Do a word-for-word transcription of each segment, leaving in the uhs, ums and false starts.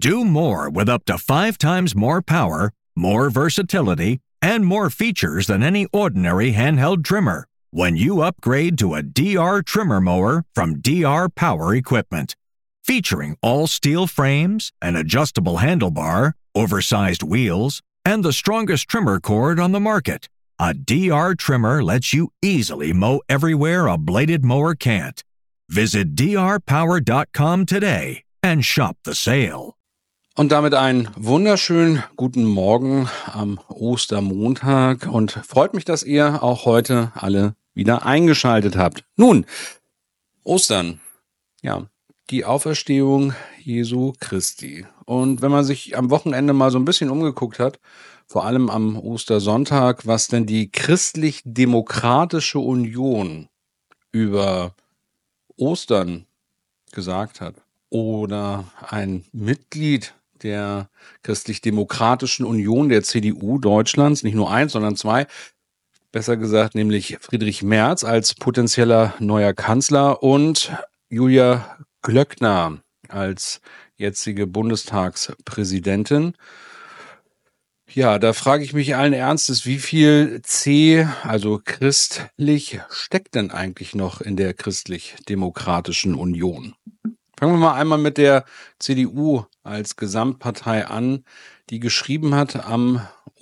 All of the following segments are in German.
Do more with up to five times more power, more versatility, and more features than any ordinary handheld trimmer when you upgrade to a D R trimmer mower from D R Power Equipment. Featuring all steel frames, an adjustable handlebar, oversized wheels, and the strongest trimmer cord on the market, a D R trimmer lets you easily mow everywhere a bladed mower can't. Visit d r power dot com today and shop the sale. Und damit einen wunderschönen guten Morgen am Ostermontag und freut mich, dass ihr auch heute alle wieder eingeschaltet habt. Nun, Ostern, ja, die Auferstehung Jesu Christi. Und wenn man sich am Wochenende mal so ein bisschen umgeguckt hat, vor allem am Ostersonntag, was denn die Christlich-Demokratische Union über Ostern gesagt hat oder ein Mitglied der Christlich-Demokratischen Union der C D U Deutschlands, nicht nur eins, sondern zwei, besser gesagt, nämlich Friedrich Merz als potenzieller neuer Kanzler und Julia Klöckner als jetzige Bundestagspräsidentin. Ja, da frage ich mich allen Ernstes, wie viel C, also christlich, steckt denn eigentlich noch in der Christlich-Demokratischen Union? Fangen wir mal einmal mit der C D U als Gesamtpartei an, die geschrieben hat am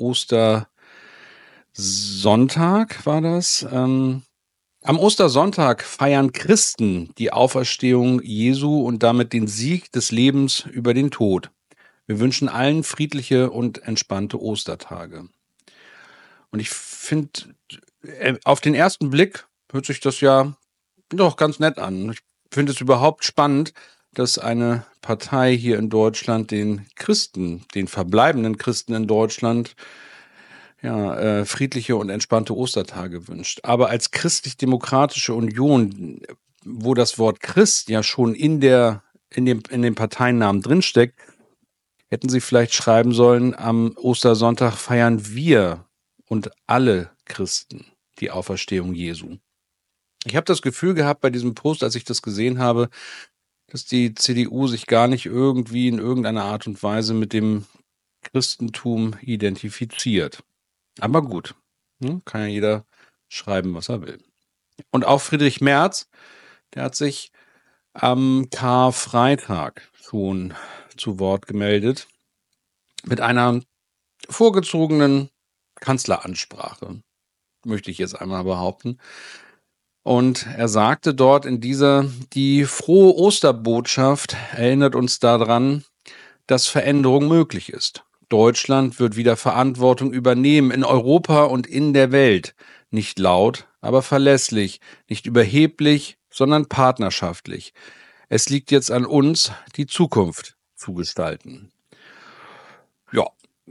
Ostersonntag, war das? Ähm, am Ostersonntag feiern Christen die Auferstehung Jesu und damit den Sieg des Lebens über den Tod. Wir wünschen allen friedliche und entspannte Ostertage. Und ich finde, auf den ersten Blick hört sich das ja doch ganz nett an. Ich finde es überhaupt spannend, dass eine Partei hier in Deutschland den Christen, den verbleibenden Christen in Deutschland, ja, äh, friedliche und entspannte Ostertage wünscht. Aber als Christlich-Demokratische Union, wo das Wort Christ ja schon in der, in dem, in dem Parteiennamen drinsteckt, hätten sie vielleicht schreiben sollen, am Ostersonntag feiern wir und alle Christen die Auferstehung Jesu. Ich habe das Gefühl gehabt bei diesem Post, als ich das gesehen habe, dass die C D U sich gar nicht irgendwie in irgendeiner Art und Weise mit dem Christentum identifiziert. Aber gut, ne, kann ja jeder schreiben, was er will. Und auch Friedrich Merz, der hat sich am Karfreitag schon zu Wort gemeldet mit einer vorgezogenen Kanzleransprache, möchte ich jetzt einmal behaupten. Und er sagte dort in dieser, die frohe Osterbotschaft erinnert uns daran, dass Veränderung möglich ist. Deutschland wird wieder Verantwortung übernehmen in Europa und in der Welt. Nicht laut, aber verlässlich, nicht überheblich, sondern partnerschaftlich. Es liegt jetzt an uns, die Zukunft zu gestalten. Ja,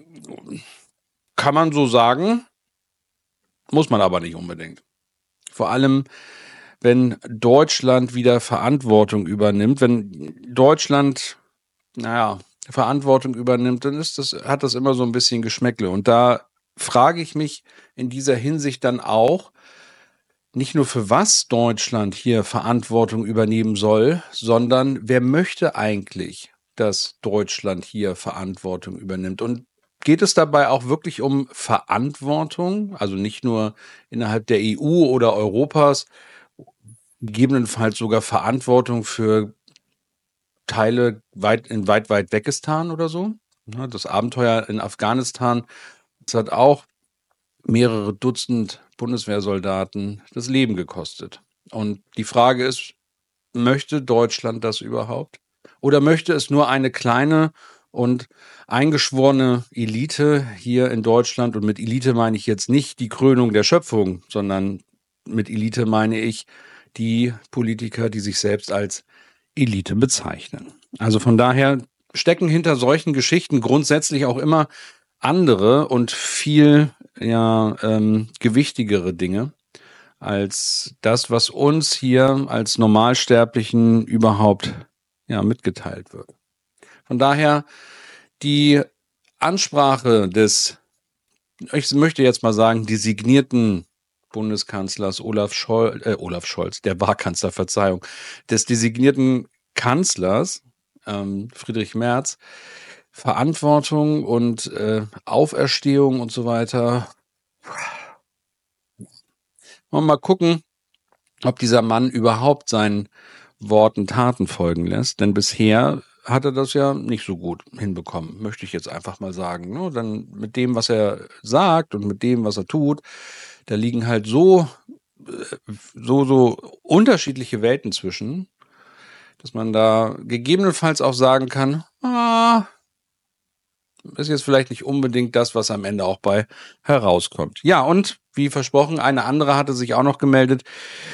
kann man so sagen, muss man aber nicht unbedingt. Vor allem, wenn Deutschland wieder Verantwortung übernimmt, wenn Deutschland, naja, Verantwortung übernimmt, dann ist das, hat das immer so ein bisschen Geschmäckle. Und da frage ich mich in dieser Hinsicht dann auch, nicht nur für was Deutschland hier Verantwortung übernehmen soll, sondern wer möchte eigentlich, dass Deutschland hier Verantwortung übernimmt? Und geht es dabei auch wirklich um Verantwortung, also nicht nur innerhalb der E U oder Europas, gegebenenfalls sogar Verantwortung für Teile weit in weit, weit Wegistan oder so? Das Abenteuer in Afghanistan, das hat auch mehrere Dutzend Bundeswehrsoldaten das Leben gekostet. Und die Frage ist, möchte Deutschland das überhaupt? Oder möchte es nur eine kleine und eingeschworene Elite hier in Deutschland, und mit Elite meine ich jetzt nicht die Krönung der Schöpfung, sondern mit Elite meine ich die Politiker, die sich selbst als Elite bezeichnen. Also von daher stecken hinter solchen Geschichten grundsätzlich auch immer andere und viel ja, ähm, gewichtigere Dinge als das, was uns hier als Normalsterblichen überhaupt ja, mitgeteilt wird. Von daher die Ansprache des, ich möchte jetzt mal sagen, designierten Bundeskanzlers Olaf Scholz, äh, Olaf Scholz, der war Kanzler, Verzeihung, des designierten Kanzlers ähm, Friedrich Merz. Verantwortung und äh, Auferstehung und so weiter. Wollen wir mal gucken, ob dieser Mann überhaupt seinen Worten Taten folgen lässt. Denn bisher hat er das ja nicht so gut hinbekommen, möchte ich jetzt einfach mal sagen. Ne? Dann mit dem, was er sagt und mit dem, was er tut, da liegen halt so, so, so unterschiedliche Welten zwischen, dass man da gegebenenfalls auch sagen kann, ah, ist jetzt vielleicht nicht unbedingt das, was am Ende auch bei herauskommt. Ja, und wie versprochen, eine andere hatte sich auch noch gemeldet.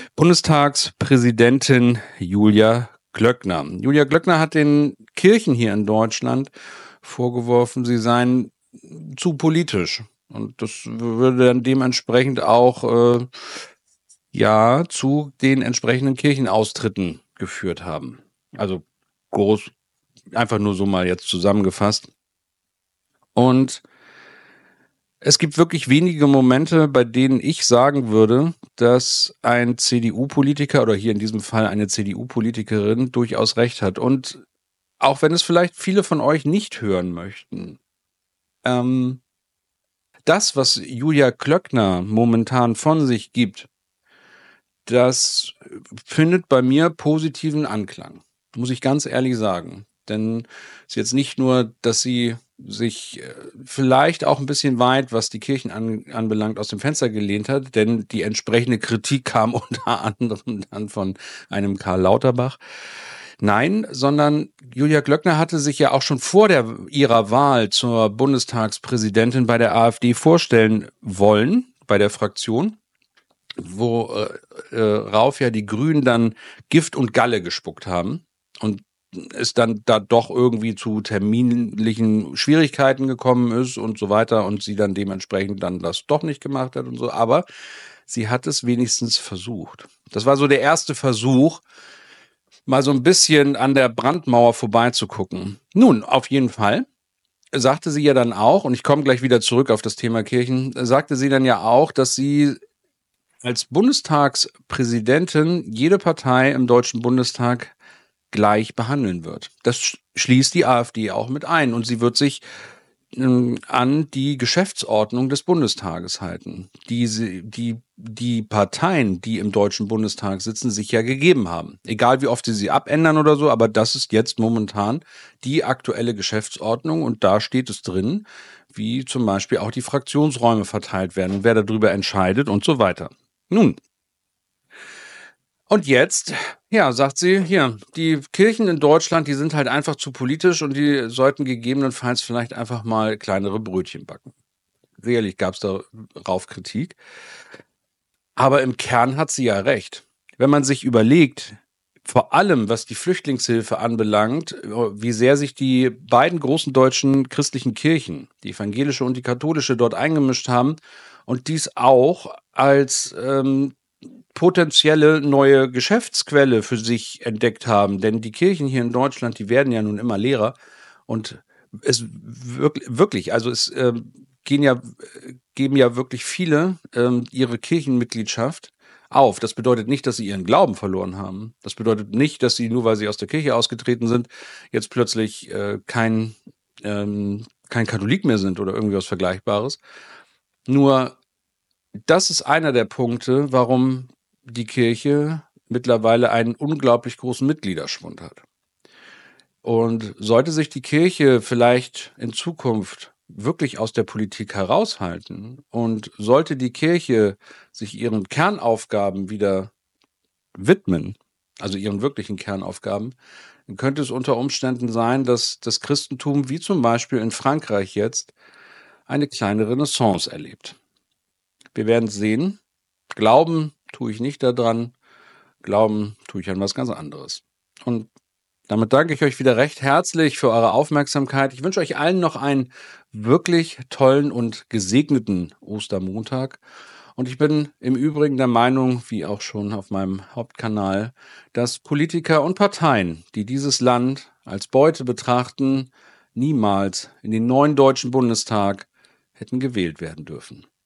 Bundestagspräsidentin Julia Glöckner. Julia Glöckner hat den Kirchen hier in Deutschland vorgeworfen, sie seien zu politisch. Und das würde dann dementsprechend auch äh, ja zu den entsprechenden Kirchenaustritten geführt haben. Also groß, einfach nur so mal jetzt zusammengefasst. Und es gibt wirklich wenige Momente, bei denen ich sagen würde, dass ein C D U-Politiker oder hier in diesem Fall eine C D U-Politikerin durchaus recht hat. Und auch wenn es vielleicht viele von euch nicht hören möchten, ähm, das, was Julia Glöckner momentan von sich gibt, das findet bei mir positiven Anklang, muss ich ganz ehrlich sagen. Denn es ist jetzt nicht nur, dass sie sich äh, vielleicht auch ein bisschen weit, was die Kirchen an, anbelangt, aus dem Fenster gelehnt hat, denn die entsprechende Kritik kam unter anderem dann von einem Karl Lauterbach. Nein, sondern Julia Glöckner hatte sich ja auch schon vor der, ihrer Wahl zur Bundestagspräsidentin bei der AfD vorstellen wollen, bei der Fraktion, worauf äh, ja die Grünen dann Gift und Galle gespuckt haben und es dann da doch irgendwie zu terminlichen Schwierigkeiten gekommen ist und so weiter und sie dann dementsprechend dann das doch nicht gemacht hat und so. Aber sie hat es wenigstens versucht. Das war so der erste Versuch, mal so ein bisschen an der Brandmauer vorbeizugucken. Nun, auf jeden Fall sagte sie ja dann auch, und ich komme gleich wieder zurück auf das Thema Kirchen, sagte sie dann ja auch, dass sie als Bundestagspräsidentin jede Partei im Deutschen Bundestag gleich behandeln wird. Das schließt die AfD auch mit ein und sie wird sich ähm, an die Geschäftsordnung des Bundestages halten, die, sie, die die Parteien, die im Deutschen Bundestag sitzen, sich ja gegeben haben. Egal wie oft sie sie abändern oder so, aber das ist jetzt momentan die aktuelle Geschäftsordnung und da steht es drin, wie zum Beispiel auch die Fraktionsräume verteilt werden, wer darüber entscheidet und so weiter. Nun, und jetzt, ja, sagt sie, hier, die Kirchen in Deutschland, die sind halt einfach zu politisch und die sollten gegebenenfalls vielleicht einfach mal kleinere Brötchen backen. Sicherlich gab es darauf Kritik. Aber im Kern hat sie ja recht. Wenn man sich überlegt, vor allem was die Flüchtlingshilfe anbelangt, wie sehr sich die beiden großen deutschen christlichen Kirchen, die evangelische und die katholische, dort eingemischt haben und dies auch als ähm, potenzielle neue Geschäftsquelle für sich entdeckt haben. Denn die Kirchen hier in Deutschland, die werden ja nun immer leerer. Und es wirklich, wirklich also es äh, gehen ja, geben ja wirklich viele ähm, ihre Kirchenmitgliedschaft auf. Das bedeutet nicht, dass sie ihren Glauben verloren haben. Das bedeutet nicht, dass sie, nur weil sie aus der Kirche ausgetreten sind, jetzt plötzlich äh, kein, ähm, kein Katholik mehr sind oder irgendwie was Vergleichbares. Nur das ist einer der Punkte, warum die Kirche mittlerweile einen unglaublich großen Mitgliederschwund hat. Und sollte sich die Kirche vielleicht in Zukunft wirklich aus der Politik heraushalten und sollte die Kirche sich ihren Kernaufgaben wieder widmen, also ihren wirklichen Kernaufgaben, dann könnte es unter Umständen sein, dass das Christentum, wie zum Beispiel in Frankreich jetzt, eine kleine Renaissance erlebt. Wir werden sehen. Glauben tue ich nicht daran. Glauben tue ich an was ganz anderes. Und damit danke ich euch wieder recht herzlich für eure Aufmerksamkeit. Ich wünsche euch allen noch einen wirklich tollen und gesegneten Ostermontag. Und ich bin im Übrigen der Meinung, wie auch schon auf meinem Hauptkanal, dass Politiker und Parteien, die dieses Land als Beute betrachten, niemals in den neuen Deutschen Bundestag hätten gewählt werden dürfen.